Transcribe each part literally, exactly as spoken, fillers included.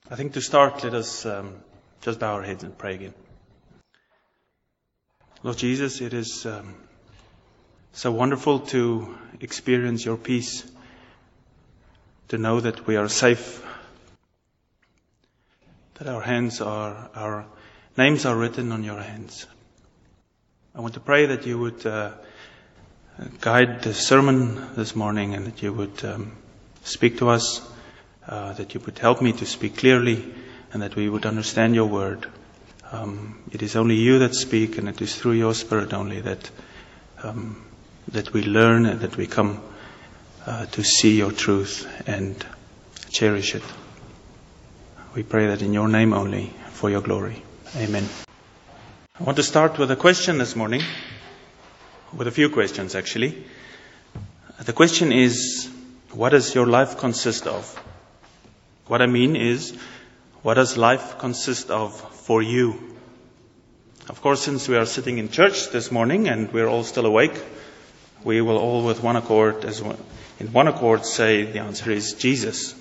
I think to start, let us um, just bow our heads and pray again. Lord Jesus, it is um, so wonderful to experience your peace, to know that we are safe, that our hands are, our names are written on your hands. I want to pray that you would uh, guide the sermon this morning, and that you would um, speak to us, uh, that you would help me to speak clearly, and that we would understand your word. Um, it is only you that speak, and it is through your Spirit only that um, that we learn and that we come uh, to see your truth and cherish it. We pray that in your name only, for your glory. Amen. I want to start with a question this morning, with a few questions actually. The question is, what does your life consist of? What I mean is, what does life consist of for you? Of course, since we are sitting in church this morning and we're all still awake, we will all with one accord, as one, in one accord say the answer is Jesus.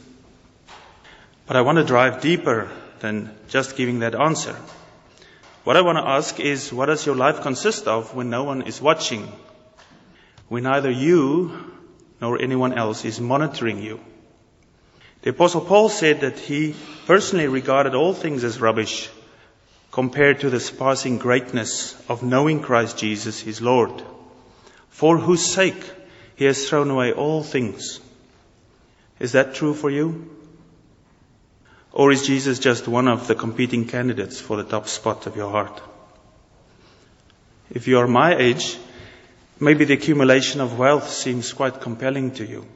But I want to drive deeper than just giving that answer. What I want to ask is, what does your life consist of when no one is watching? When neither you nor anyone else is monitoring you? The Apostle Paul said that he personally regarded all things as rubbish compared to the surpassing greatness of knowing Christ Jesus his Lord, for whose sake he has thrown away all things. Is that true for you? Or is Jesus just one of the competing candidates for the top spot of your heart? If you are my age, maybe the accumulation of wealth seems quite compelling to you.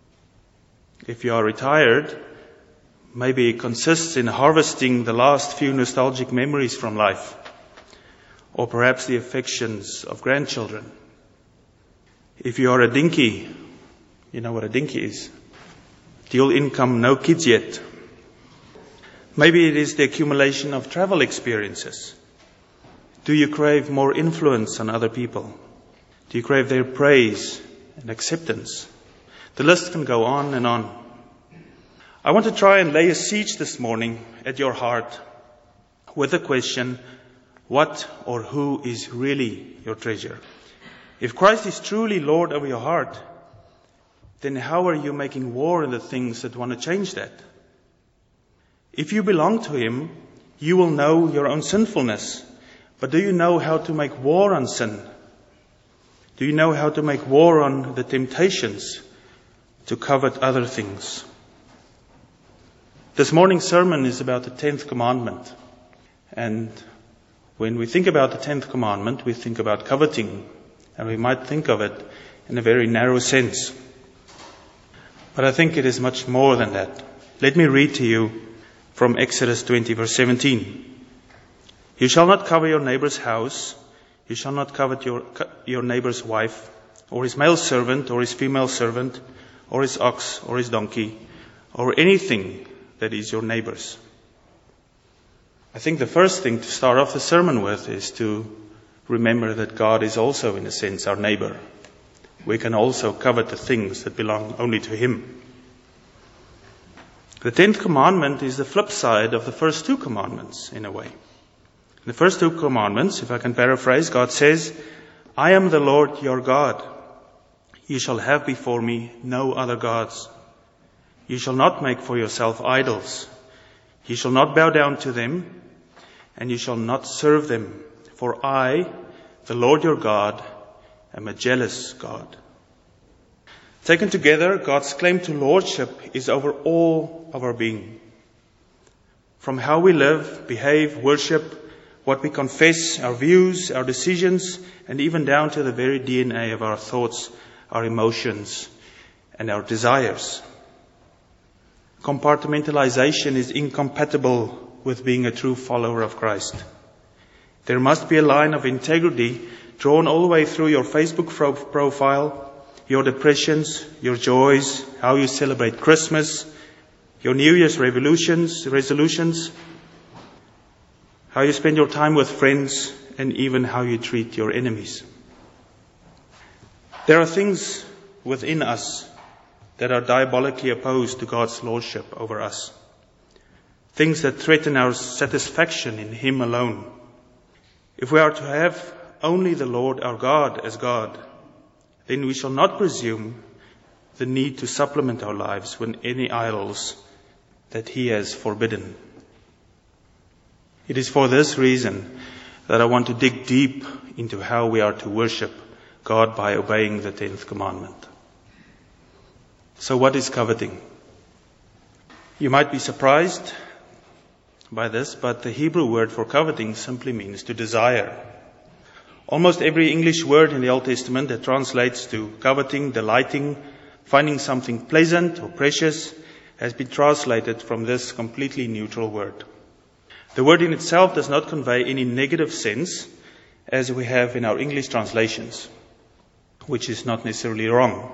If you are retired, maybe it consists in harvesting the last few nostalgic memories from life, or perhaps the affections of grandchildren. If you are a dinky, you know what a dinky is. Dual income, no kids yet. Maybe it is the accumulation of travel experiences. Do you crave more influence on other people? Do you crave their praise and acceptance? The list can go on and on. I want to try and lay a siege this morning at your heart with the question, what or who is really your treasure? If Christ is truly Lord over your heart, then how are you making war on the things that want to change that? If you belong to Him, you will know your own sinfulness. But do you know how to make war on sin? Do you know how to make war on the temptations to covet other things? This morning's sermon is about the tenth commandment. And when we think about the tenth commandment, we think about coveting. And we might think of it in a very narrow sense. But I think it is much more than that. Let me read to you from Exodus twenty, verse seventeen. You shall not covet your neighbor's house. You shall not covet your, your neighbor's wife, or his male servant, or his female servant, or his ox, or his donkey, or anything that is your neighbor's. I think the first thing to start off the sermon with is to remember that God is also, in a sense, our neighbor. We can also covet the things that belong only to Him. The tenth commandment is the flip side of the first two commandments, in a way. In the first two commandments, if I can paraphrase, God says, I am the Lord your God. You shall have before me no other gods. You shall not make for yourself idols. You shall not bow down to them, and you shall not serve them. For I, the Lord your God, am a jealous God. Taken together, God's claim to lordship is over all of our being. From how we live, behave, worship, what we confess, our views, our decisions, and even down to the very D N A of our thoughts, our emotions, and our desires. Compartmentalization is incompatible with being a true follower of Christ. There must be a line of integrity drawn all the way through your Facebook profile, your depressions, your joys, how you celebrate Christmas, your New Year's resolutions, resolutions, how you spend your time with friends, and even how you treat your enemies. There are things within us that are diabolically opposed to God's lordship over us. things that threaten our satisfaction in Him alone. If we are to have only the Lord our God as God, then we shall not presume the need to supplement our lives with any idols that He has forbidden. It is for this reason that I want to dig deep into how we are to worship God by obeying the tenth commandment. So what is coveting? You might be surprised by this, but the Hebrew word for coveting simply means to desire. Almost every English word in the Old Testament that translates to coveting, delighting, finding something pleasant or precious has been translated from this completely neutral word. The word in itself does not convey any negative sense as we have in our English translations, which is not necessarily wrong.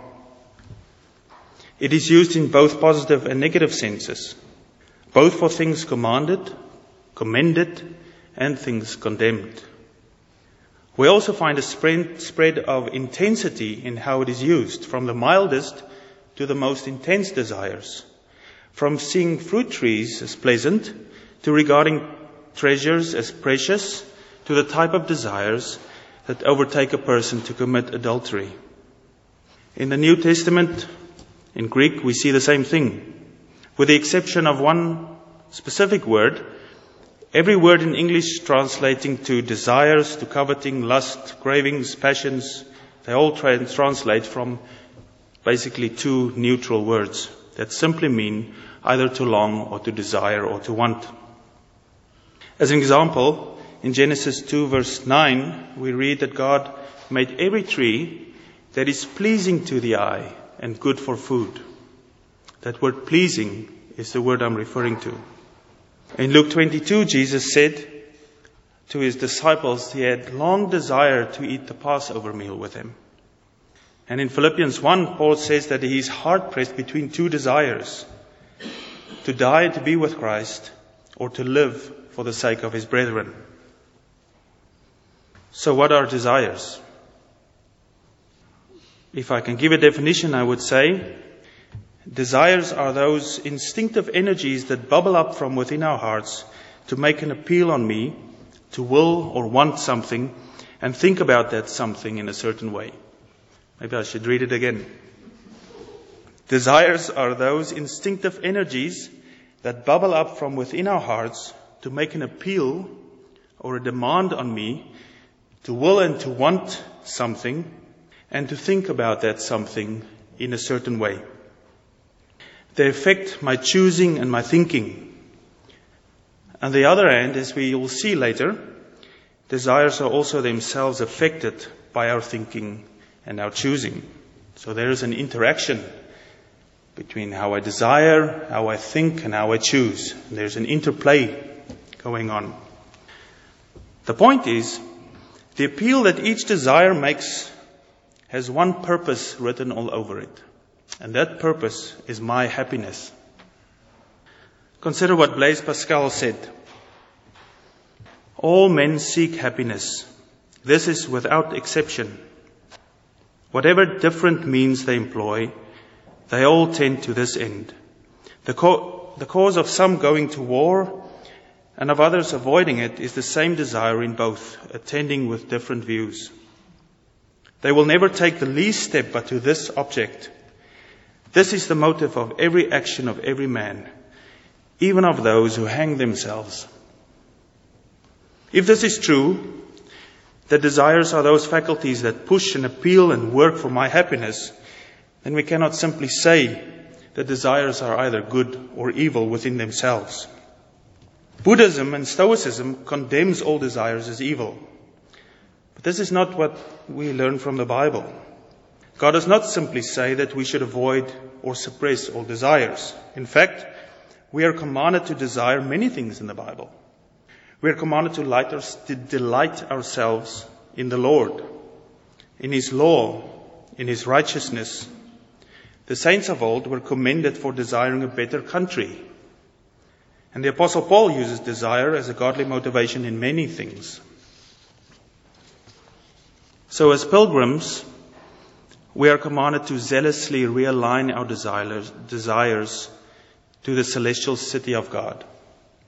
It is used in both positive and negative senses, both for things commanded, commended, and things condemned. We also find a spread, spread of intensity in how it is used, from the mildest to the most intense desires, from seeing fruit trees as pleasant to regarding treasures as precious, to the type of desires that overtake a person to commit adultery. In the New Testament, in Greek, we see the same thing. With the exception of one specific word, every word in English translating to desires, to coveting, lust, cravings, passions, they all tra- translate from basically two neutral words that simply mean either to long or to desire or to want. As an example, in Genesis two verse nine, we read that God made every tree that is pleasing to the eye and good for food. That word pleasing is the word I'm referring to. In Luke twenty-two, Jesus said to His disciples he had long desired to eat the Passover meal with them. And in Philippians one, Paul says that he is hard-pressed between two desires: to die to be with Christ, or to live for the sake of his brethren. So what are desires? If I can give a definition, I would say desires are those instinctive energies that bubble up from within our hearts to make an appeal on me to will or want something and think about that something in a certain way. Maybe I should read it again. Desires are those instinctive energies that bubble up from within our hearts to make an appeal or a demand on me to will and to want something and to think about that something in a certain way. They affect my choosing and my thinking. On the other hand, as we will see later, desires are also themselves affected by our thinking and our choosing. So there is an interaction between how I desire, how I think, and how I choose. And there's an interplay going on. The point is, the appeal that each desire makes has one purpose written all over it. And that purpose is my happiness. Consider what Blaise Pascal said. All men seek happiness. This is without exception. Whatever different means they employ, they all tend to this end. The, co- the cause of some going to war and of others avoiding it is the same desire in both, attending with different views. They will never take the least step but to this object. This is the motive of every action of every man, even of those who hang themselves. If this is true, that desires are those faculties that push and appeal and work for my happiness, then we cannot simply say that desires are either good or evil within themselves. Buddhism and Stoicism condemns all desires as evil. But this is not what we learn from the Bible. God does not simply say that we should avoid or suppress all desires. In fact, we are commanded to desire many things in the Bible. We are commanded to, light our, to delight ourselves in the Lord, in His law, in His righteousness. The saints of old were commended for desiring a better country. And the Apostle Paul uses desire as a godly motivation in many things. So as pilgrims, we are commanded to zealously realign our desires, desires to the celestial city of God.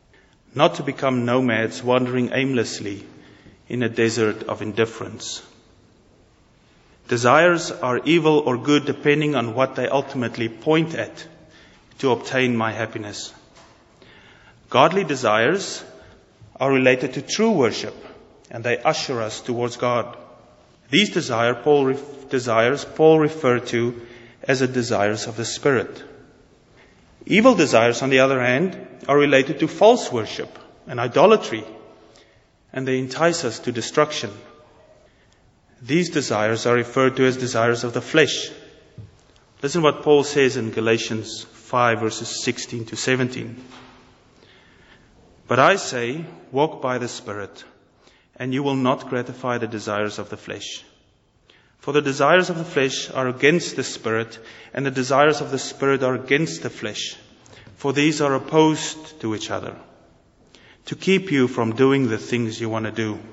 not to become nomads wandering aimlessly in a desert of indifference. Desires are evil or good depending on what they ultimately point at to obtain my happiness. Godly desires are related to true worship, and they usher us towards God. These desire, Paul re- desires Paul referred to as the desires of the Spirit. Evil desires, on the other hand, are related to false worship and idolatry, and they entice us to destruction. These desires are referred to as desires of the flesh. Listen what Paul says in Galatians five, verses sixteen to seventeen. But I say, walk by the Spirit, and you will not gratify the desires of the flesh. For the desires of the flesh are against the Spirit, and the desires of the Spirit are against the flesh. For these are opposed to each other, to keep you from doing the things you want to do.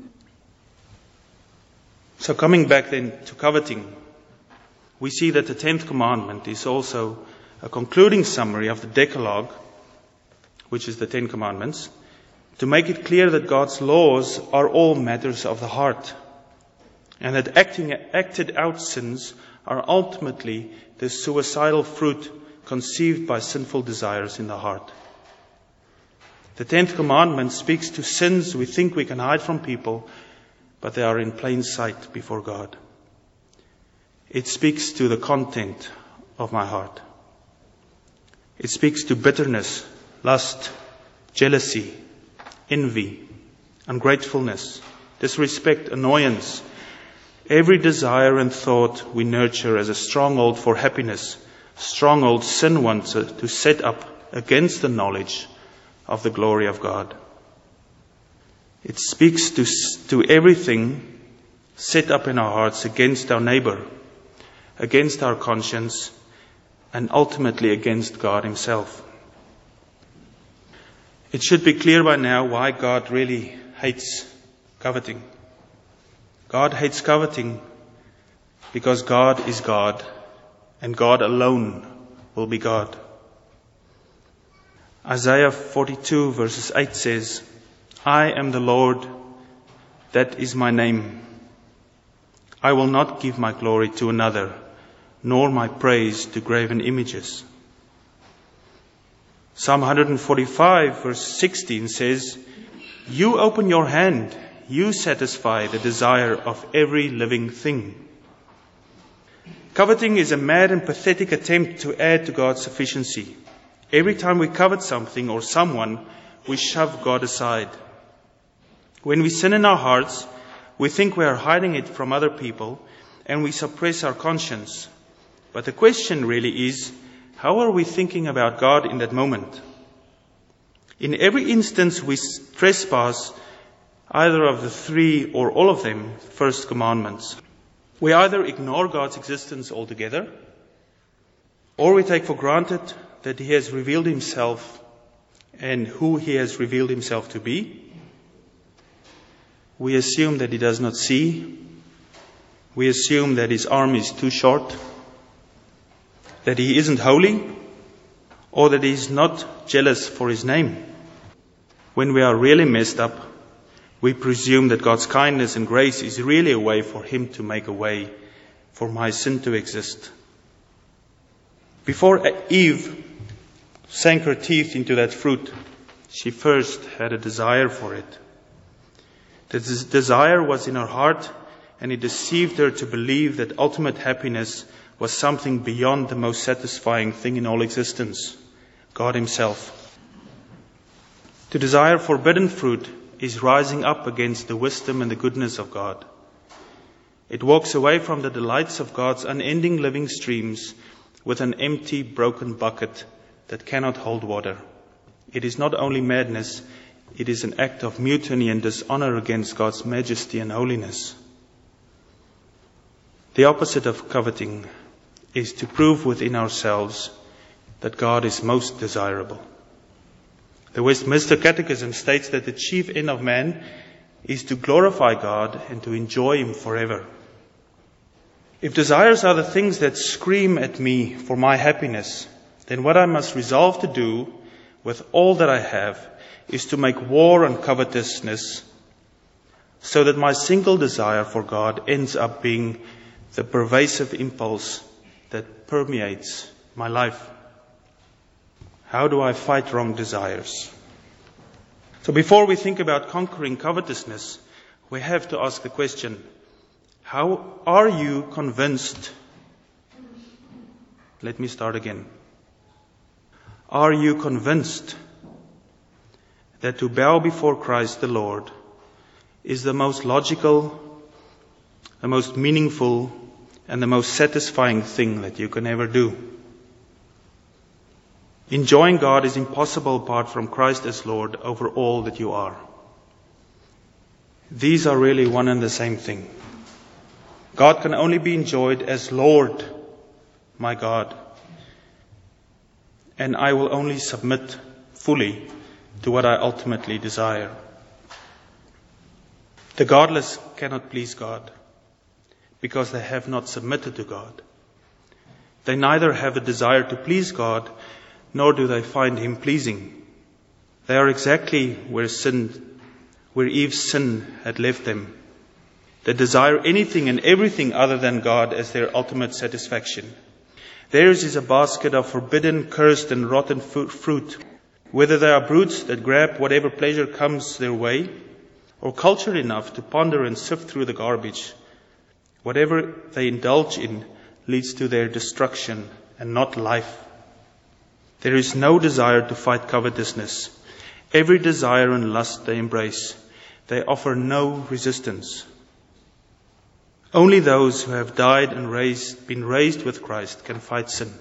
So coming back then to coveting, we see that the tenth commandment is also a concluding summary of the Decalogue, which is the Ten Commandments, to make it clear that God's laws are all matters of the heart, and that acting, acted out sins are ultimately the suicidal fruit conceived by sinful desires in the heart. The tenth commandment speaks to sins we think we can hide from people, but they are in plain sight before God. It speaks to the content of my heart. It speaks to bitterness, lust, jealousy, envy, ungratefulness, disrespect, annoyance. Every desire and thought we nurture as a stronghold for happiness, stronghold sin wants to set up against the knowledge of the glory of God. It speaks to, to everything set up in our hearts against our neighbor, against our conscience, and ultimately against God Himself. It should be clear by now why God really hates coveting. God hates coveting because God is God, and God alone will be God. Isaiah forty-two verses eight says, I am the Lord, that is my name. I will not give my glory to another, nor my praise to graven images. Psalm one forty-five verse sixteen says, you open your hand, you satisfy the desire of every living thing. Coveting is a mad and pathetic attempt to add to God's sufficiency. Every time we covet something or someone, we shove God aside. When we sin in our hearts, we think we are hiding it from other people, and we suppress our conscience. But the question really is, how are we thinking about God in that moment? In every instance we trespass either of the three or all of them first commandments. We either ignore God's existence altogether, or we take for granted that He has revealed Himself and who He has revealed Himself to be. We assume that He does not see. We assume that His arm is too short, that He isn't holy, or that He is not jealous for His name. When we are really messed up, we presume that God's kindness and grace is really a way for Him to make a way for my sin to exist. Before Eve sank her teeth into that fruit, she first had a desire for it. The desire was in her heart, and it deceived her to believe that ultimate happiness was something beyond the most satisfying thing in all existence, God Himself. To desire forbidden fruit is rising up against the wisdom and the goodness of God. It walks away from the delights of God's unending living streams with an empty, broken bucket that cannot hold water. It is not only madness, it is an act of mutiny and dishonor against God's majesty and holiness. The opposite of coveting is to prove within ourselves that God is most desirable. The Westminster Catechism states that the chief end of man is to glorify God and to enjoy Him forever. If desires are the things that scream at me for my happiness, then what I must resolve to do with all that I have is to make war on covetousness, so that my single desire for God ends up being the pervasive impulse that permeates my life. How do I fight wrong desires? So before we think about conquering covetousness, we have to ask the question, how are you convinced? Let me start again. Are you convinced that to bow before Christ the Lord is the most logical, the most meaningful, and the most satisfying thing that you can ever do? Enjoying God is impossible apart from Christ as Lord over all that you are. These are really one and the same thing. God can only be enjoyed as Lord, my God. And I will only submit fully to what I ultimately desire. The godless cannot please God because they have not submitted to God. They neither have a desire to please God, nor do they find Him pleasing. They are exactly where sin, where Eve's sin had left them. They desire anything and everything other than God as their ultimate satisfaction. Theirs is a basket of forbidden, cursed, and rotten fruit. Whether they are brutes that grab whatever pleasure comes their way, or cultured enough to ponder and sift through the garbage, whatever they indulge in leads to their destruction and not life. There is no desire to fight covetousness. Every desire and lust they embrace. They offer no resistance. Only those who have died and raised, been raised with Christ can fight sin.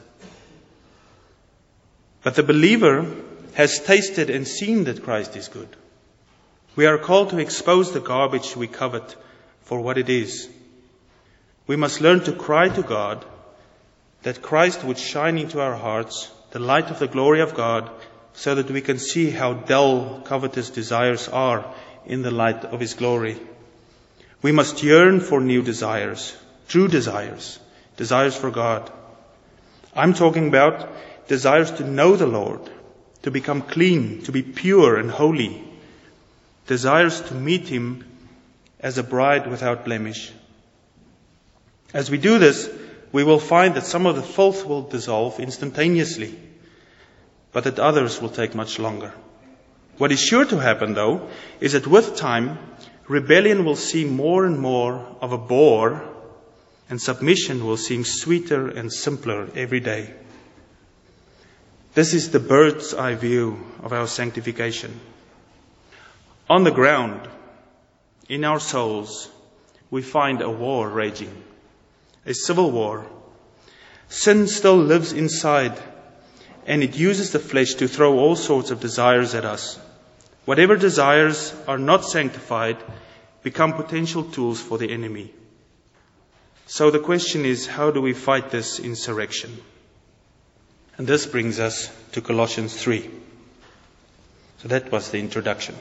But the believer has tasted and seen that Christ is good. We are called to expose the garbage we covet for what it is. We must learn to cry to God that Christ would shine into our hearts the light of the glory of God, so that we can see how dull covetous desires are in the light of His glory. We must yearn for new desires, true desires, desires for God. I'm talking about desires to know the Lord, to become clean, to be pure and holy. Desires to meet Him as a bride without blemish. As we do this, we will find that some of the filth will dissolve instantaneously, but that others will take much longer. What is sure to happen, though, is that with time, rebellion will seem more and more of a bore, and submission will seem sweeter and simpler every day. This is the bird's eye view of our sanctification. On the ground, in our souls, we find a war raging, a civil war. Sin still lives inside, and it uses the flesh to throw all sorts of desires at us. Whatever desires are not sanctified become potential tools for the enemy. So the question is, how do we fight this insurrection? And this brings us to Colossians three. So that was the introduction.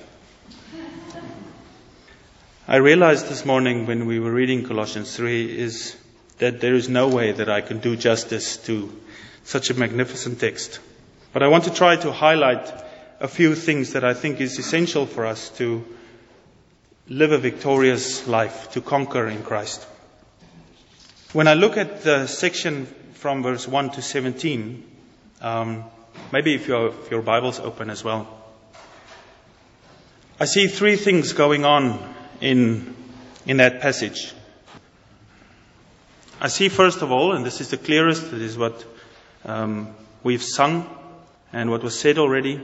I realized this morning when we were reading Colossians three is that there is no way that I can do justice to such a magnificent text. But I want to try to highlight a few things that I think is essential for us to live a victorious life, to conquer in Christ. When I look at the section from verse one to seventeen, um, maybe if your, if your Bible's open as well, I see three things going on in, in that passage. I see, first of all, and this is the clearest, it is what um, we've sung and what was said already,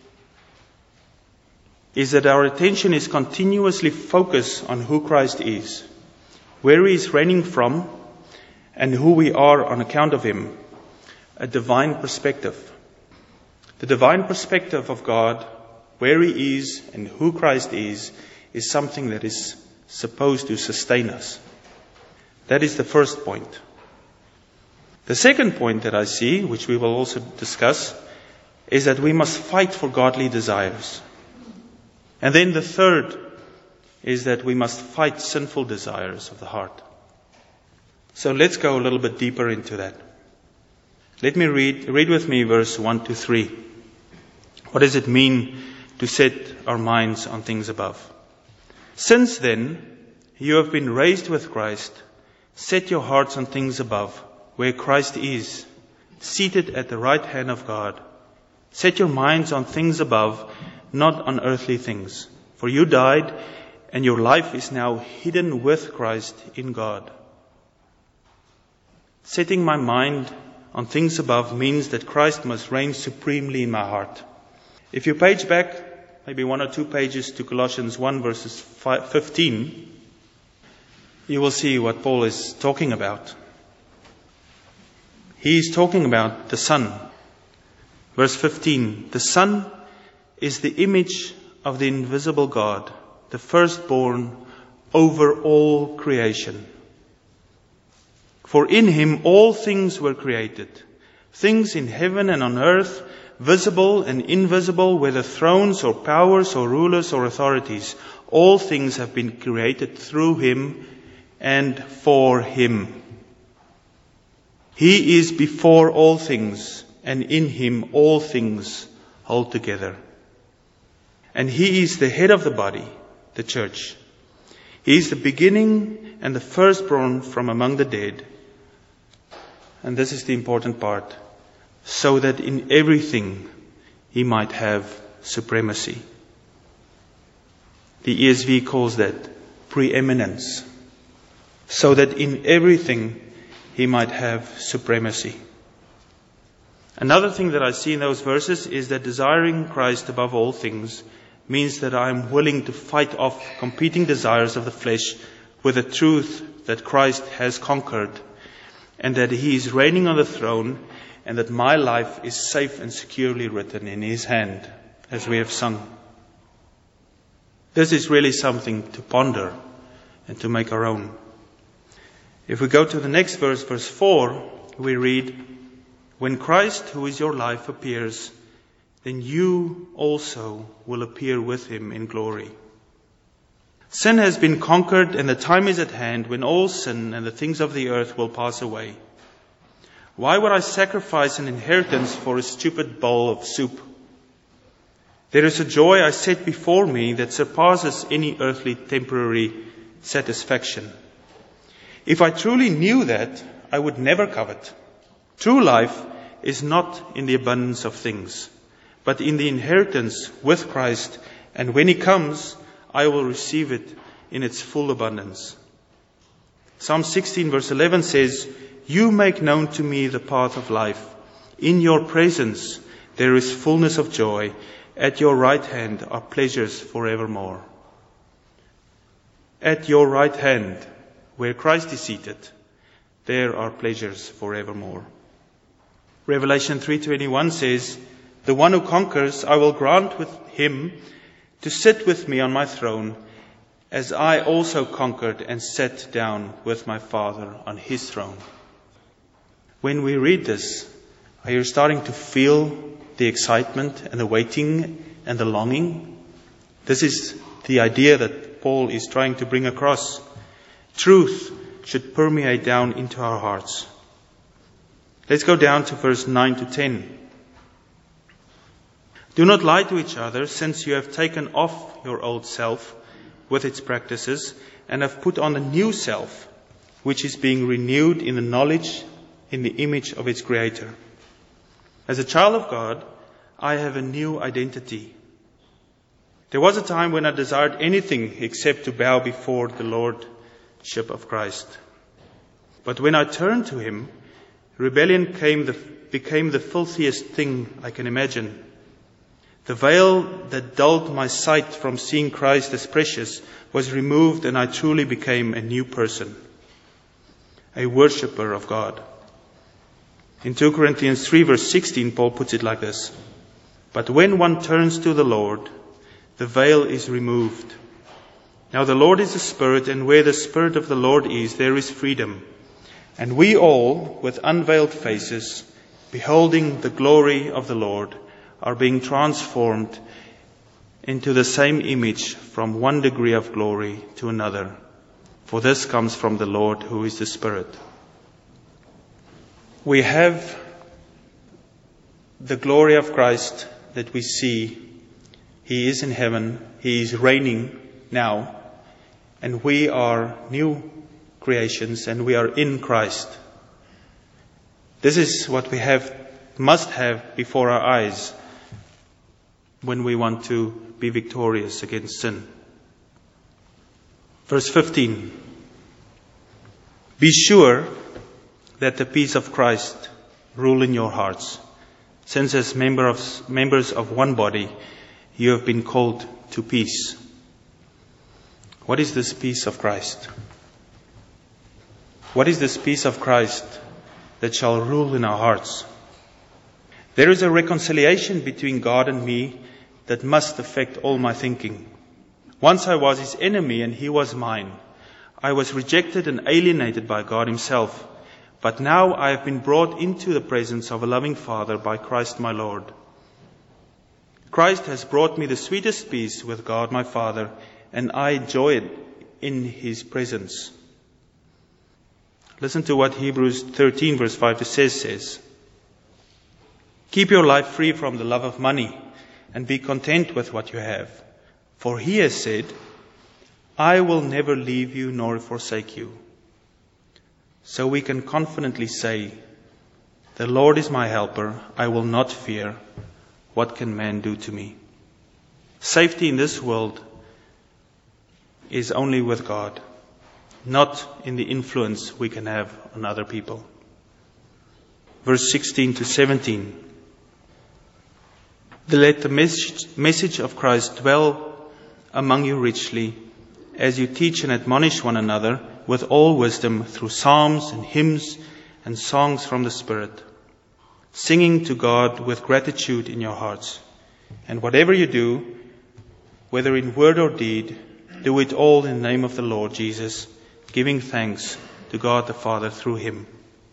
is that our attention is continuously focused on who Christ is, where He is reigning from, and who we are on account of Him. A divine perspective. The divine perspective of God, where He is and who Christ is, is something that is supposed to sustain us. That is the first point. The second point that I see, which we will also discuss, is that we must fight for godly desires. And then the third is that we must fight sinful desires of the heart. So let's go a little bit deeper into that. Let me read, read with me verse one to three. What does it mean to set our minds on things above? Since then, you have been raised with Christ. Set your hearts on things above, where Christ is, seated at the right hand of God. Set your minds on things above, not on earthly things. For you died, and your life is now hidden with Christ in God. Setting my mind on things above means that Christ must reign supremely in my heart. If you page back, maybe one or two pages to Colossians one verses fifteen, you will see what Paul is talking about. He is talking about the Son. Verse fifteen, the Son is the image of the invisible God, the firstborn over all creation. For in him all things were created, things in heaven and on earth, visible and invisible, whether thrones or powers or rulers or authorities. All things have been created through him and for him. He is before all things, and in him all things hold together. And he is the head of the body, the church. He is the beginning and the firstborn from among the dead. And this is the important part, so that in everything he might have supremacy. The E S V calls that preeminence. So that in everything he might have supremacy. Another thing that I see in those verses is that desiring Christ above all things means that I am willing to fight off competing desires of the flesh with the truth that Christ has conquered, and that he is reigning on the throne, and that my life is safe and securely written in his hand, as we have sung. This is really something to ponder and to make our own. If we go to the next verse, verse four, we read, when Christ, who is your life, appears, then you also will appear with him in glory. Sin has been conquered, and the time is at hand when all sin and the things of the earth will pass away. Why would I sacrifice an inheritance for a stupid bowl of soup? There is a joy I set before me that surpasses any earthly temporary satisfaction. If I truly knew that, I would never covet. True life is not in the abundance of things, but in the inheritance with Christ, and when he comes, I will receive it in its full abundance. Psalm sixteen verse eleven says, you make known to me the path of life. In your presence there is fullness of joy. At your right hand are pleasures forevermore. At your right hand, where Christ is seated, there are pleasures forevermore. Revelation three twenty-one says, the one who conquers, I will grant with him to sit with me on my throne, as I also conquered and sat down with my Father on his throne. When we read this, are you starting to feel the excitement and the waiting and the longing? This is the idea that Paul is trying to bring across. Truth should permeate down into our hearts. Let's go down to verse nine to ten. Do not lie to each other, since you have taken off your old self with its practices and have put on a new self, which is being renewed in the knowledge, in the image of its Creator. As a child of God, I have a new identity. There was a time when I desired anything except to bow before the Lordship of Christ. But when I turned to him, rebellion came the, became the filthiest thing I can imagine. The veil that dulled my sight from seeing Christ as precious was removed, and I truly became a new person, a worshipper of God. In two Corinthians three verse sixteen, Paul puts it like this. But when one turns to the Lord, the veil is removed. Now the Lord is a Spirit, and where the Spirit of the Lord is, there is freedom. And we all, with unveiled faces, beholding the glory of the Lord, are being transformed into the same image from one degree of glory to another. For this comes from the Lord, who is the Spirit. We have the glory of Christ that we see, He is in heaven, He is reigning now, and we are new creations and we are in Christ. This is what we have, must have before our eyes when we want to be victorious against sin. Verse fifteen. Be sure that the peace of Christ rule in your hearts, since as member of, members of one body you have been called to peace. What is this peace of Christ? What is this peace of Christ that shall rule in our hearts? There is a reconciliation between God and me that must affect all my thinking. Once I was His enemy and He was mine. I was rejected and alienated by God Himself. But now I have been brought into the presence of a loving Father by Christ my Lord. Christ has brought me the sweetest peace with God my Father, and I enjoy it in His presence. Listen to what Hebrews thirteen verse five to six says. Keep your life free from the love of money, and be content with what you have. For He has said, I will never leave you nor forsake you. So we can confidently say, the Lord is my helper, I will not fear. What can man do to me? Safety in this world is only with God, not in the influence we can have on other people. Verse sixteen to seventeen. Let the message, message of Christ dwell among you richly, as you teach and admonish one another with all wisdom through psalms and hymns and songs from the Spirit, singing to God with gratitude in your hearts. And whatever you do, whether in word or deed, do it all in the name of the Lord Jesus, giving thanks to God the Father through Him.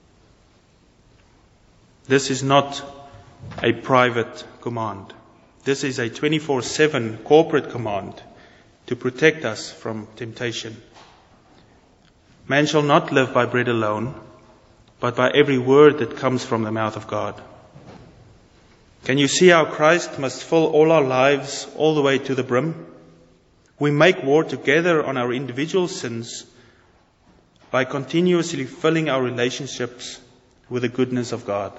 This is not a private command. This is a twenty-four seven corporate command to protect us from temptation. Man shall not live by bread alone, but by every word that comes from the mouth of God. Can you see how Christ must fill all our lives all the way to the brim? We make war together on our individual sins by continuously filling our relationships with the goodness of God.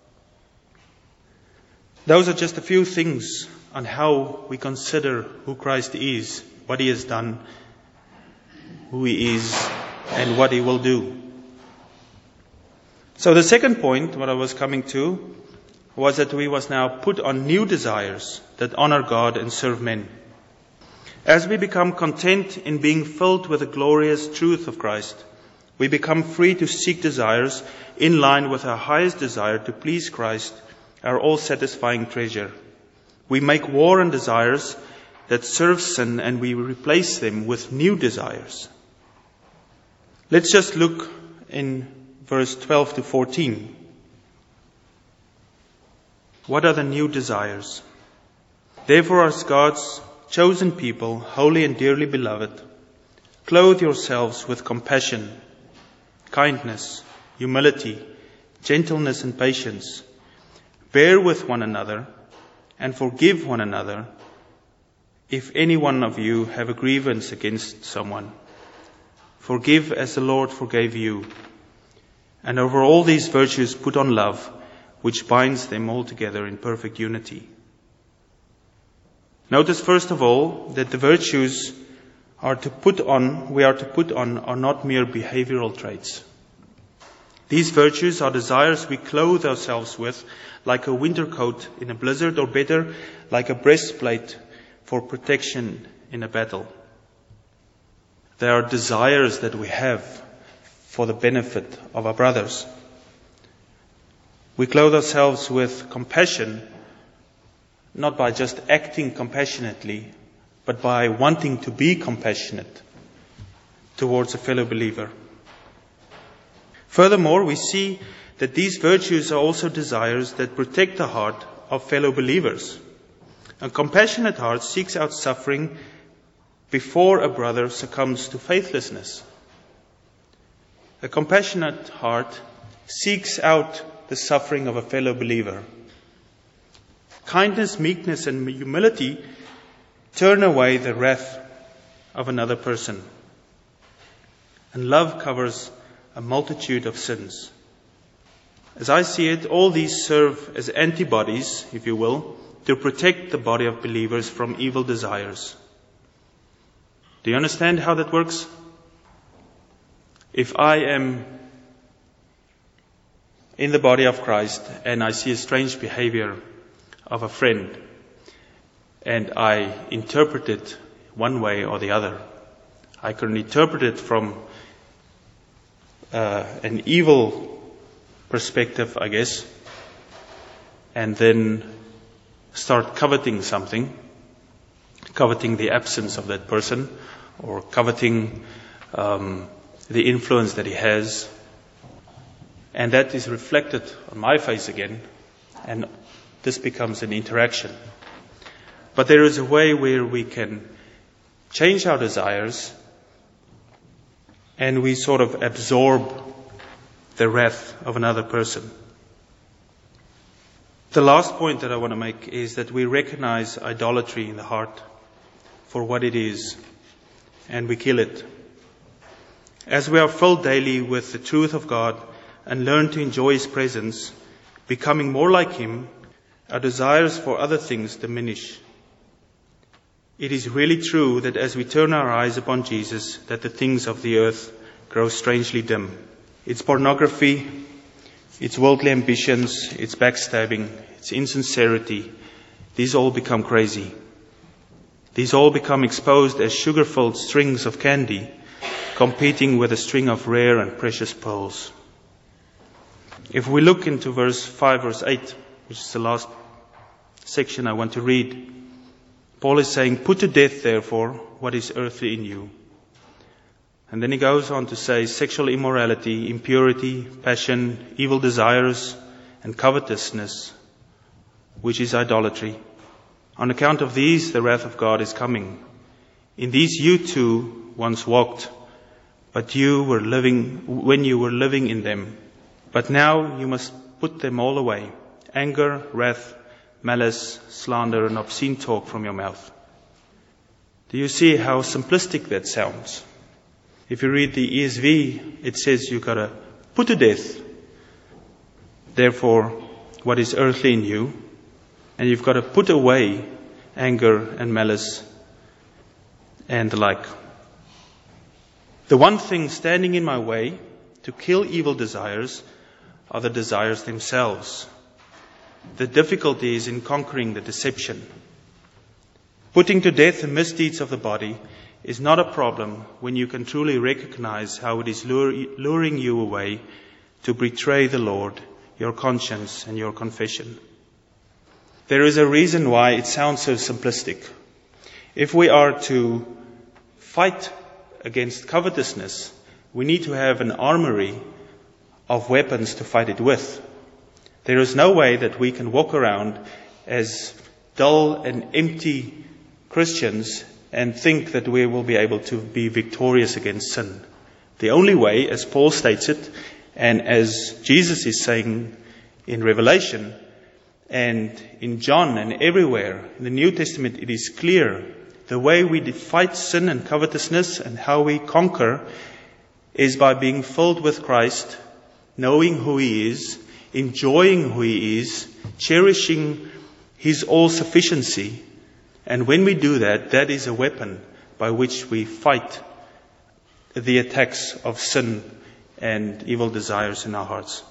Those are just a few things on how we consider who Christ is, what He has done, who He is, and what He will do. So the second point, what I was coming to, was that we must now put on new desires that honor God and serve men. As we become content in being filled with the glorious truth of Christ, we become free to seek desires in line with our highest desire to please Christ, our all-satisfying treasure. We make war on desires that serve sin, and we replace them with new desires. Let's just look in verse twelve to fourteen. What are the new desires? Therefore, as God's chosen people, holy and dearly beloved, clothe yourselves with compassion, kindness, humility, gentleness and patience. Bear with one another and forgive one another if any one of you have a grievance against someone. Forgive as the Lord forgave you. And over all these virtues put on love, which binds them all together in perfect unity. Notice first of all that the virtues are to put on, we are to put on, are not mere behavioral traits. These virtues are desires we clothe ourselves with, like a winter coat in a blizzard, or better, like a breastplate for protection in a battle. They are desires that we have for the benefit of our brothers. We clothe ourselves with compassion, not by just acting compassionately, but by wanting to be compassionate towards a fellow believer. Furthermore, we see that these virtues are also desires that protect the heart of fellow believers. A compassionate heart seeks out suffering before a brother succumbs to faithlessness. A compassionate heart seeks out the suffering of a fellow believer. Kindness, meekness, and humility turn away the wrath of another person. And love covers a multitude of sins. As I see it, all these serve as antibodies, if you will, to protect the body of believers from evil desires. Do you understand how that works? If I am in the body of Christ and I see a strange behavior of a friend and I interpret it one way or the other, I can interpret it from uh, an evil perspective, I guess, and then start coveting something, coveting the absence of that person, or coveting um, the influence that he has, and that is reflected on my face again, and this becomes an interaction. But there is a way where we can change our desires and we sort of absorb the wrath of another person. The last point that I want to make is that we recognize idolatry in the heart for what it is, and we kill it. As we are filled daily with the truth of God and learn to enjoy His presence, becoming more like Him, our desires for other things diminish. It is really true that as we turn our eyes upon Jesus, that the things of the earth grow strangely dim. It's pornography, it's worldly ambitions, it's backstabbing, it's insincerity. These all become crazy. These all become exposed as sugar-filled strings of candy, competing with a string of rare and precious pearls. If we look into verse five, verse eight, which is the last section I want to read, Paul is saying, "Put to death, therefore, what is earthly in you." And then he goes on to say, sexual immorality, impurity, passion, evil desires, and covetousness, which is idolatry. On account of these, the wrath of God is coming. In these you too once walked, but you were living, when you were living in them. But now you must put them all away: anger, wrath, malice, slander, and obscene talk from your mouth. Do you see how simplistic that sounds? If you read the E S V, it says you've got to put to death, therefore, what is earthly in you, and you've got to put away anger and malice and the like. The one thing standing in my way to kill evil desires are the desires themselves. The difficulty is in conquering the deception. Putting to death the misdeeds of the body is not a problem when you can truly recognize how it is luring you away to betray the Lord, your conscience, and your confession. There is a reason why it sounds so simplistic. If we are to fight against covetousness, we need to have an armory of weapons to fight it with. There is no way that we can walk around as dull and empty Christians and think that we will be able to be victorious against sin. The only way, as Paul states it, and as Jesus is saying in Revelation and in John and everywhere in the New Testament, it is clear the way we fight sin and covetousness and how we conquer is by being filled with Christ, knowing who He is, enjoying who He is, cherishing His all-sufficiency. And when we do that, that is a weapon by which we fight the attacks of sin and evil desires in our hearts.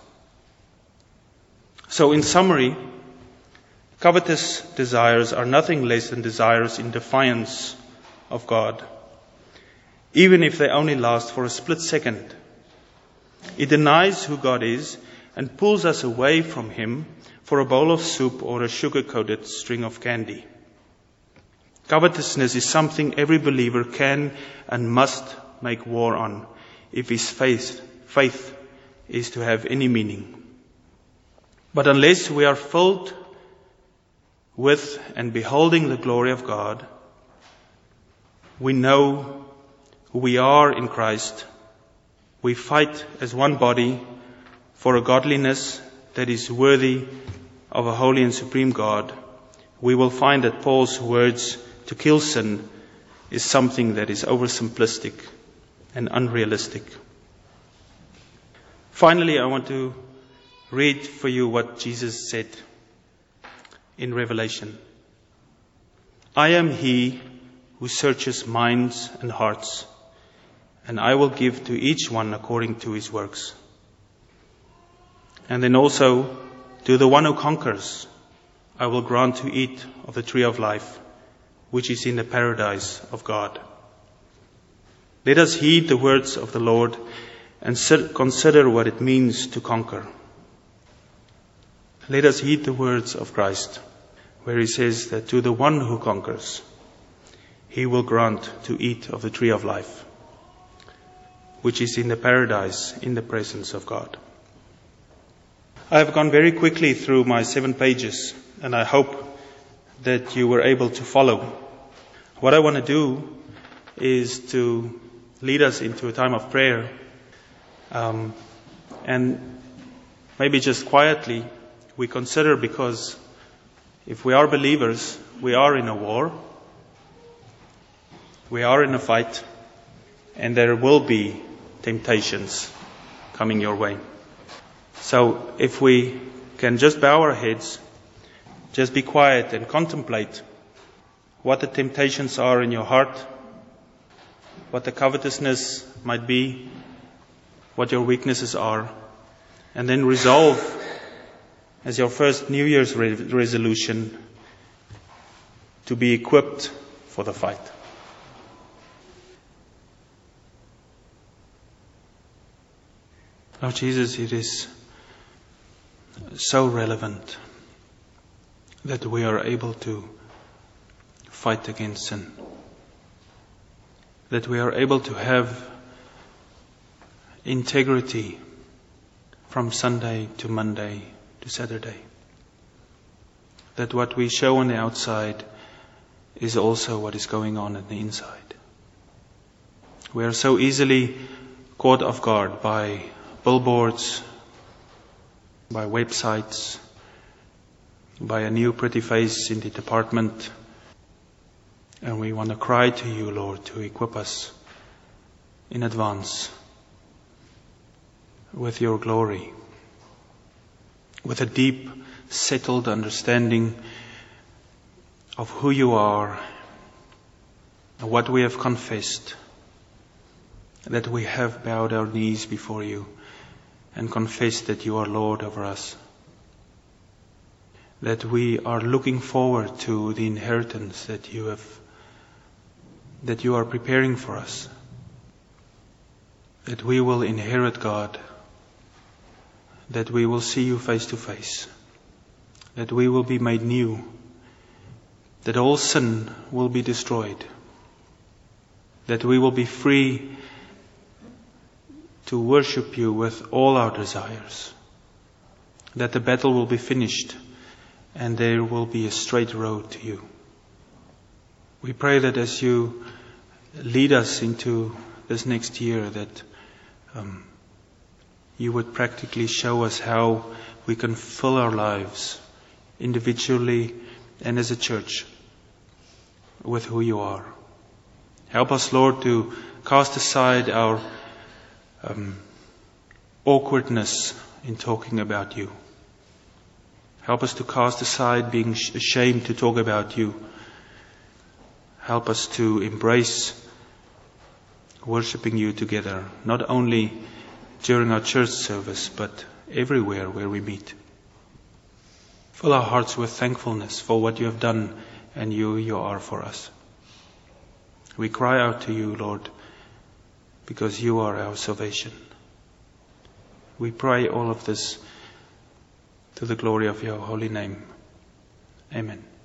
So in summary, covetous desires are nothing less than desires in defiance of God, even if they only last for a split second. It denies who God is and pulls us away from Him for a bowl of soup or a sugar-coated string of candy. Covetousness is something every believer can and must make war on if his faith, faith is to have any meaning. But unless we are filled with and beholding the glory of God, we know who we are in Christ. We fight as one body for a godliness that is worthy of a holy and supreme God, we will find that Paul's words to kill sin is something that is oversimplistic and unrealistic. Finally, I want to read for you what Jesus said in Revelation. I am he who searches minds and hearts, and I will give to each one according to his works. And then also, to the one who conquers, I will grant to eat of the tree of life, which is in the paradise of God. Let us heed the words of the Lord and consider what it means to conquer. Let us heed the words of Christ, where he says that to the one who conquers, he will grant to eat of the tree of life, which is in the paradise in the presence of God. I have gone very quickly through my seven pages, and I hope that you were able to follow. What I want to do is to lead us into a time of prayer, um, and maybe just quietly we consider, because if we are believers, we are in a war, we are in a fight, and there will be temptations coming your way. So if we can just bow our heads, just be quiet and contemplate what the temptations are in your heart, what the covetousness might be, what your weaknesses are, and then resolve as your first New Year's re- resolution to be equipped for the fight. Lord Jesus, it is so relevant that we are able to fight against sin, that we are able to have integrity from Sunday to Monday to Saturday, that what we show on the outside is also what is going on on the inside. We are so easily caught off guard by billboards, by websites, by a new pretty face in the department. And we want to cry to you, Lord, to equip us in advance with your glory, with a deep, settled understanding of who you are and what we have confessed, that we have bowed our knees before you and confessed that you are Lord over us, that we are looking forward to the inheritance that you have, that you are preparing for us, that we will inherit God, that we will see you face to face, that we will be made new, that all sin will be destroyed, that we will be free to worship you with all our desires, that the battle will be finished and there will be a straight road to you. We pray that as you lead us into this next year, that um, you would practically show us how we can fill our lives individually and as a church with who you are. Help us, Lord, to cast aside our um, awkwardness in talking about you. Help us to cast aside being ashamed to talk about you. Help us to embrace worshiping you together, not only during our church service, but everywhere where we meet. Fill our hearts with thankfulness for what you have done and you you are for us. We cry out to you, Lord, because you are our salvation. We pray all of this to the glory of your holy name. Amen.